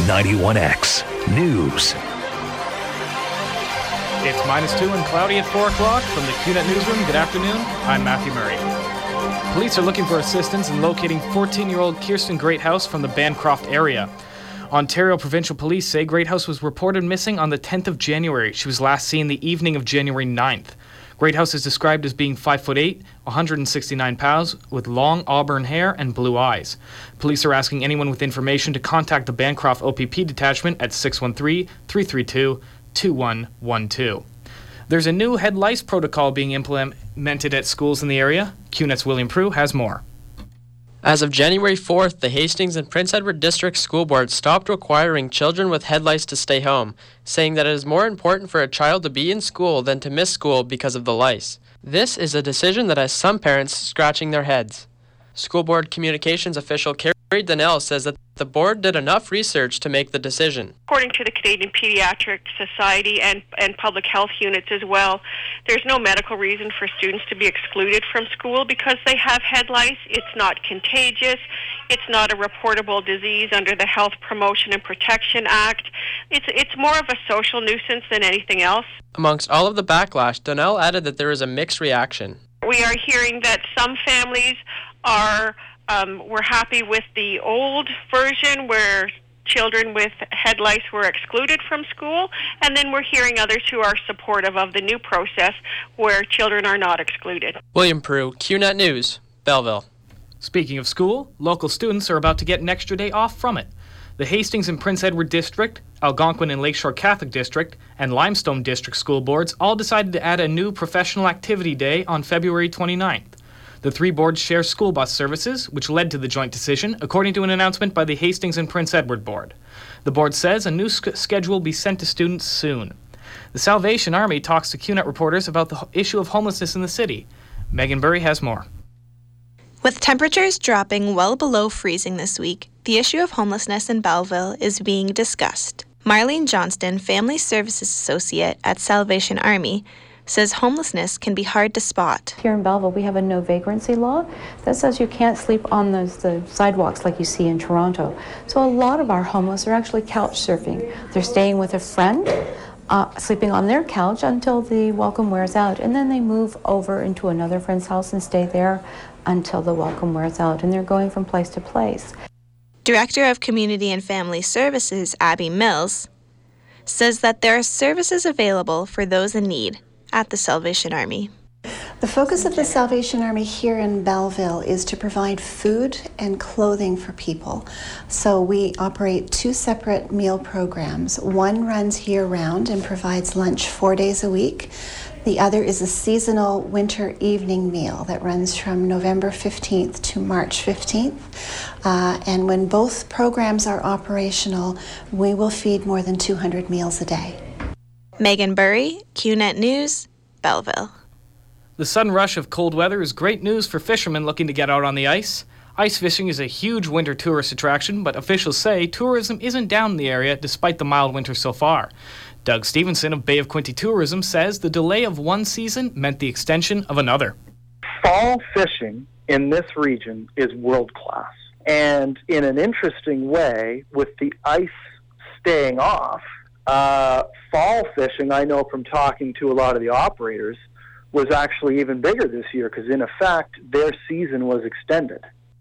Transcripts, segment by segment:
91X News. It's -2 and cloudy at 4 o'clock. From the QNet Newsroom, good afternoon. I'm Matthew Murray. Police are looking for assistance in locating 14-year-old Kirsten Greathouse from the Bancroft area. Ontario Provincial Police say Greathouse was reported missing on the 10th of January. She was last seen the evening of January 9th. Greathouse is described as being 5'8", 169 pounds, with long auburn hair and blue eyes. Police are asking anyone with information to contact the Bancroft OPP detachment at 613-332-2112. There's a new head lice protocol being implemented at schools in the area. QNet's William Prue has more. As of January 4th, the Hastings and Prince Edward District School Board stopped requiring children with head lice to stay home, saying that it is more important for a child to be in school than to miss school because of the lice. This is a decision that has some parents scratching their heads. School Board Communications official Carrie Donnell says that the board did enough research to make the decision. According to the Canadian Pediatric Society and public health units as well, there's no medical reason for students to be excluded from school because they have head lice. It's not contagious. It's not a reportable disease under the Health Promotion and Protection Act. It's more of a social nuisance than anything else. Amongst all of the backlash, Donnell added that there is a mixed reaction. We are hearing that some families were happy with the old version where children with head lice were excluded from school, and then we're hearing others who are supportive of the new process where children are not excluded. William Prue, QNet News, Belleville. Speaking of school, local students are about to get an extra day off from it. The Hastings and Prince Edward District, Algonquin and Lakeshore Catholic District, and Limestone District school boards all decided to add a new professional activity day on February 29th. The three boards share school bus services, which led to the joint decision, according to an announcement by the Hastings and Prince Edward Board. The board says a new schedule will be sent to students soon. The Salvation Army talks to QNet reporters about the issue of homelessness in the city. Megan Burry has more. With temperatures dropping well below freezing this week, the issue of homelessness in Belleville is being discussed. Marlene Johnston, Family Services Associate at Salvation Army, says homelessness can be hard to spot. Here in Belleville, we have a no vagrancy law that says you can't sleep on the sidewalks like you see in Toronto. So a lot of our homeless are actually couch surfing. They're staying with a friend, sleeping on their couch until the welcome wears out, and then they move over into another friend's house and stay there until the welcome wears out, and they're going from place to place. Director of Community and Family Services, Abby Mills, says that there are services available for those in need at the Salvation Army. The focus of the Salvation Army here in Belleville is to provide food and clothing for people. So we operate two separate meal programs. One runs year-round and provides lunch 4 days a week. The other is a seasonal winter evening meal that runs from November 15th to March 15th. And when both programs are operational, we will feed more than 200 meals a day. Megan Burry, QNet News, Belleville. The sudden rush of cold weather is great news for fishermen looking to get out on the ice. Ice fishing is a huge winter tourist attraction, but officials say tourism isn't down in the area despite the mild winter so far. Doug Stevenson of Bay of Quinte Tourism says the delay of one season meant the extension of another. Fall fishing in this region is world class. And in an interesting way, with the ice staying off, fall fishing, I know from talking to a lot of the operators, was actually even bigger this year because, in effect, their season was extended.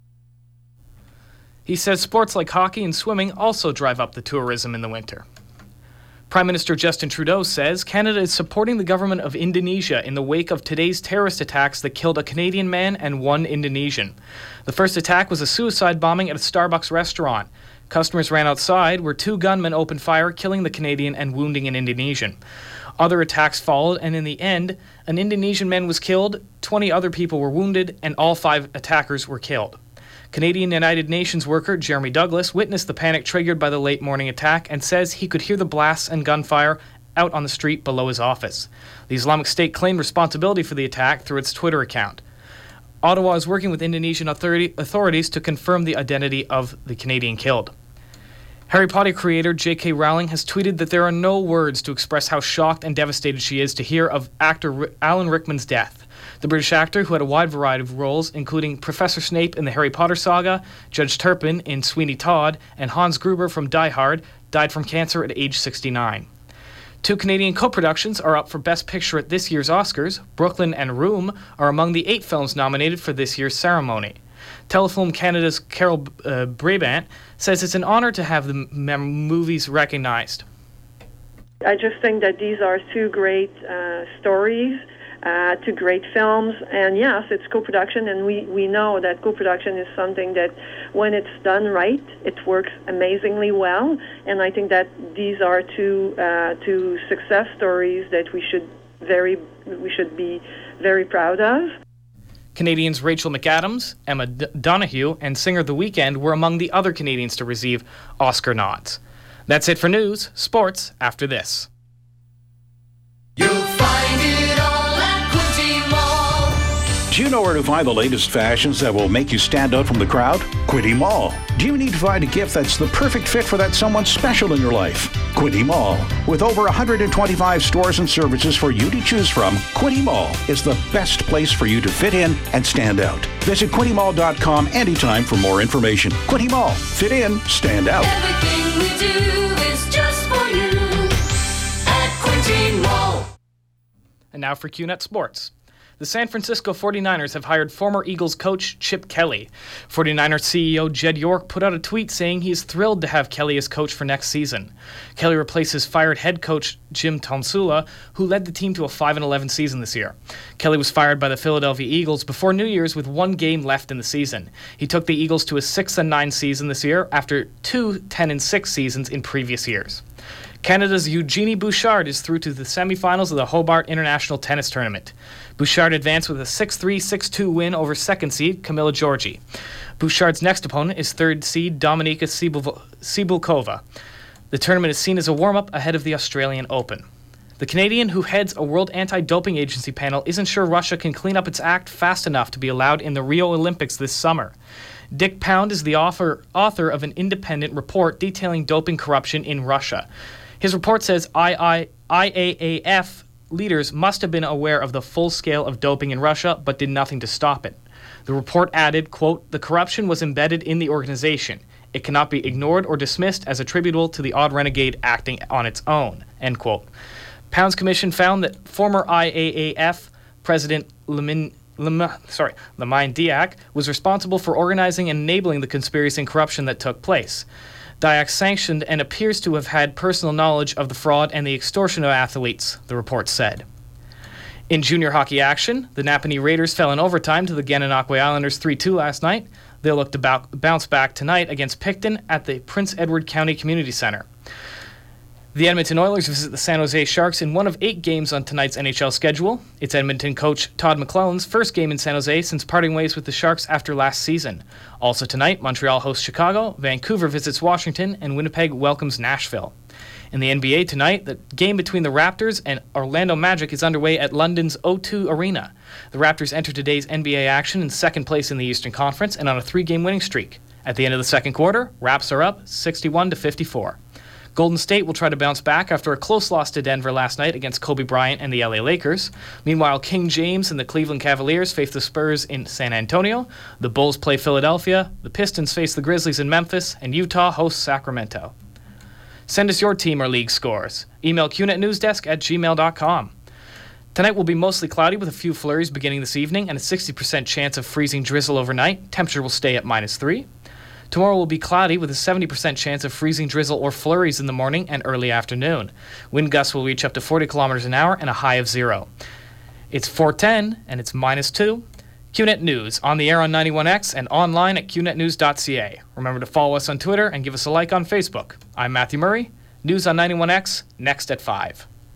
He says sports like hockey and swimming also drive up the tourism in the winter. Prime Minister Justin Trudeau says Canada is supporting the government of Indonesia in the wake of today's terrorist attacks that killed a Canadian man and one Indonesian. The first attack was a suicide bombing at a Starbucks restaurant. Customers ran outside where two gunmen opened fire, killing the Canadian and wounding an Indonesian. Other attacks followed, and in the end, an Indonesian man was killed, 20 other people were wounded, and all 5 attackers were killed. Canadian United Nations worker Jeremy Douglas witnessed the panic triggered by the late morning attack and says he could hear the blasts and gunfire out on the street below his office. The Islamic State claimed responsibility for the attack through its Twitter account. Ottawa is working with Indonesian authorities to confirm the identity of the Canadian killed. Harry Potter creator J.K. Rowling has tweeted that there are no words to express how shocked and devastated she is to hear of actor Alan Rickman's death. The British actor, who had a wide variety of roles, including Professor Snape in the Harry Potter saga, Judge Turpin in Sweeney Todd, and Hans Gruber from Die Hard, died from cancer at age 69. 2 Canadian co-productions are up for Best Picture at this year's Oscars. Brooklyn and Room are among the 8 films nominated for this year's ceremony. Telefilm Canada's Carol Brabant says it's an honor to have the movies recognized. I just think that these are 2 great stories, 2 great films, and yes, it's co-production, and we know that co-production is something that when it's done right, it works amazingly well, and I think that these are 2 success stories that we should be very proud of. Canadians Rachel McAdams, Emma Donoghue, and singer The Weeknd were among the other Canadians to receive Oscar nods. That's it for news. Sports after this. You'll find it all at Quinte Mall. Do you know where to find the latest fashions that will make you stand out from the crowd? Quinte Mall. Do you need to find a gift that's the perfect fit for that someone special in your life? Quinte Mall. With over 125 stores and services for you to choose from, Quinte Mall is the best place for you to fit in and stand out. Visit QuinteMall.com anytime for more information. Quinte Mall. Fit in, stand out. Everything we do is just for you at Quinte Mall. And now for QNet Sports. The San Francisco 49ers have hired former Eagles coach Chip Kelly. 49ers CEO Jed York put out a tweet saying he is thrilled to have Kelly as coach for next season. Kelly replaces fired head coach Jim Tomsula, who led the team to a 5-11 season this year. Kelly was fired by the Philadelphia Eagles before New Year's with 1 game left in the season. He took the Eagles to a 6-9 season this year after 2 10-6 seasons in previous years. Canada's Eugenie Bouchard is through to the semifinals of the Hobart International Tennis Tournament. Bouchard advanced with a 6-3, 6-2 win over second seed Camila Giorgi. Bouchard's next opponent is third seed Dominika Cibulkova. The tournament is seen as a warm-up ahead of the Australian Open. The Canadian who heads a World Anti-Doping Agency panel isn't sure Russia can clean up its act fast enough to be allowed in the Rio Olympics this summer. Dick Pound is the author of an independent report detailing doping corruption in Russia. His report says IAAF leaders must have been aware of the full scale of doping in Russia, but did nothing to stop it. The report added, quote, "The corruption was embedded in the organization. It cannot be ignored or dismissed as attributable to the odd renegade acting on its own," end quote. Pound's commission found that former IAAF President Lamine Diak was responsible for organizing and enabling the conspiracy and corruption that took place. Diak sanctioned and appears to have had personal knowledge of the fraud and the extortion of athletes, the report said. In junior hockey action, the Napanee Raiders fell in overtime to the Gananoque Islanders 3-2 last night. They'll look to bounce back tonight against Picton at the Prince Edward County Community Center. The Edmonton Oilers visit the San Jose Sharks in one of 8 games on tonight's NHL schedule. It's Edmonton coach Todd McClellan's first game in San Jose since parting ways with the Sharks after last season. Also tonight, Montreal hosts Chicago, Vancouver visits Washington, and Winnipeg welcomes Nashville. In the NBA tonight, the game between the Raptors and Orlando Magic is underway at London's O2 Arena. The Raptors enter today's NBA action in second place in the Eastern Conference and on a 3-game winning streak. At the end of the second quarter, Raps are up 61-54. Golden State will try to bounce back after a close loss to Denver last night against Kobe Bryant and the LA Lakers. Meanwhile, King James and the Cleveland Cavaliers face the Spurs in San Antonio. The Bulls play Philadelphia. The Pistons face the Grizzlies in Memphis. And Utah hosts Sacramento. Send us your team or league scores. Email qnetnewsdesk@gmail.com. Tonight will be mostly cloudy with a few flurries beginning this evening and a 60% chance of freezing drizzle overnight. Temperature will stay at -3. Tomorrow will be cloudy with a 70% chance of freezing drizzle or flurries in the morning and early afternoon. Wind gusts will reach up to 40 kilometers an hour and a high of 0. It's 4:10 and it's -2. QNet News on the air on 91X and online at qnetnews.ca. Remember to follow us on Twitter and give us a like on Facebook. I'm Matthew Murray. News on 91X next at 5.